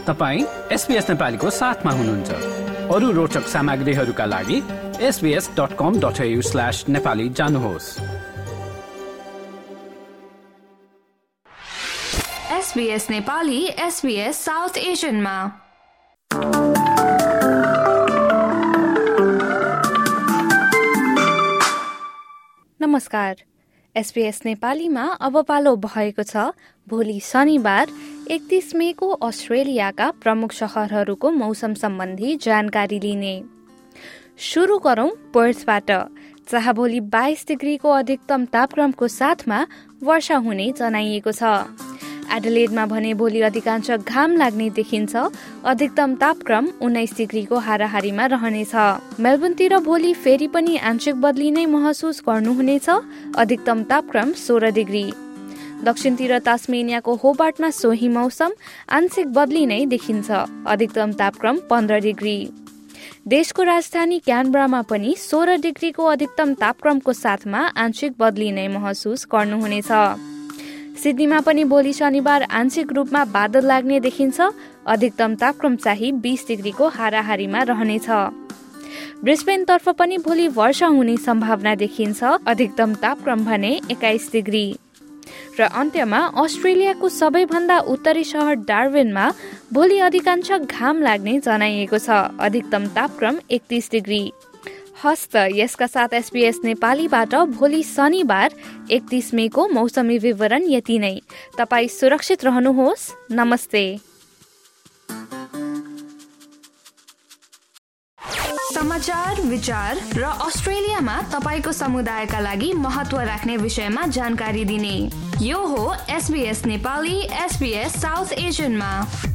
तपाईं SBS नेपालीको साथमा हुनुहुन्छ। अरू रोचक सामग्रीहरूका लागि sbs.com.au/nepali जानुहोस्। SBS नेपाली SBS साउथ एशियनमा। नमस्कार, SBS नेपालीमा अब पालो भएको छ भोलि शनिबार 31 मेको अस्ट्रेलियाका प्रमुख शहरहरूको मौसम सम्बन्धी जानकारी लिने। सुरु गरौं पर्थबाट, जहाँ भोलि 22 डिग्रीको अधिकतम तापक्रमको साथमा वर्षा हुने जनाइएको छ। एडिलेडमा भने भोलि अधिकांश घाम लाग्ने देखिन्छ, अधिकतम तापक्रम 19 डिग्रीको हाराहारीमा रहनेछ। मेलबर्नतिर भोलि फेरि पनि आंशिक बदली नै महसुस गर्नुहुनेछ, अधिकतम तापक्रम 16 डिग्री। दक्षिणतिर तास्मेनियाको होबार्टमा सोही मौसम, आंशिक बदली नै देखिन्छ, अधिकतम तापक्रम 15 डिग्री। देशको राजधानी क्यानबरामा पनि 16 डिग्रीको अधिकतम तापक्रमको साथमा आंशिक बदली नै महसुस गर्नुहुनेछ। सिडनीमा पनि भोलि शनिबार आंशिक रूपमा बादल लाग्ने देखिन्छ, अधिकतम तापक्रम चाहिँ 20 डिग्रीको हाराहारीमा रहनेछ। ब्रिस्बेनतर्फ पनि भोलि वर्षा हुने सम्भावना देखिन्छ, अधिकतम तापक्रम भने 21 डिग्री। र अन्त्यमा अस्ट्रेलियाको सबैभन्दा उत्तरी शहर डार्विनमा भोलि अधिकांश घाम लाग्ने जनाइएको छ, अधिकतम तापक्रम 31 डिग्री। हस्त यसका साथ SBS नेपालीबाट भोलि शनिबार 31 मेको मौसमी विवरण यति नै। तपाईं सुरक्षित रहनुहोस्। नमस्ते। समाचार, विचार र अस्ट्रेलियामा तपाईको समुदायका लागि महत्व राख्ने विषयमा जानकारी दिने यो हो SBS नेपाली SBS साउथ एशियनमा।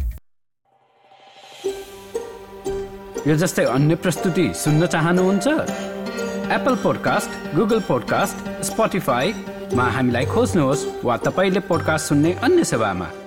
यो जस्तै अन्य प्रस्तुति सुन्न चाहनुहुन्छ? एप्पल पोडकास्ट, गुगल पोडकास्ट, स्पोटिफाईमा हामीलाई खोज्नुहोस् वा तपाईले पोडकास्ट सुन्ने अन्य सेवामा।